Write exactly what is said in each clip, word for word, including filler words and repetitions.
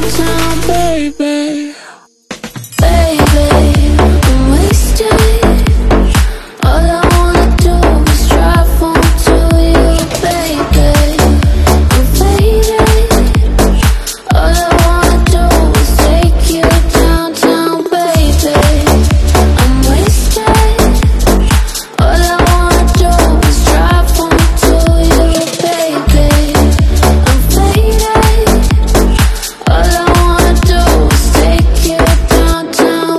downtown, baby. Baby, I'm wasted. All I wanna do is drive home to you, baby. I'm faded. All I wanna do is take you downtown, baby. I'm wasted. All I wanna do is drive home to you, baby. I'm faded. All I wanna do is take you downtown.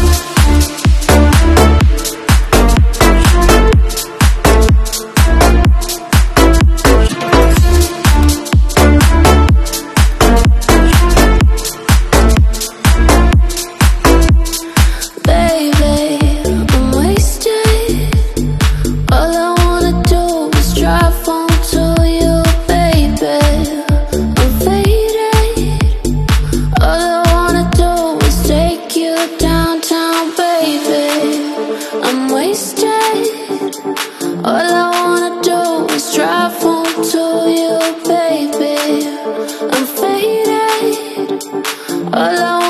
Baby, I'm wasted. All I wanna do is drive home to you, baby. I'm faded. All I wanna do is take you downtown, baby. I'm wasted. All I wanna do is drive home to you, baby. I'm faded. All I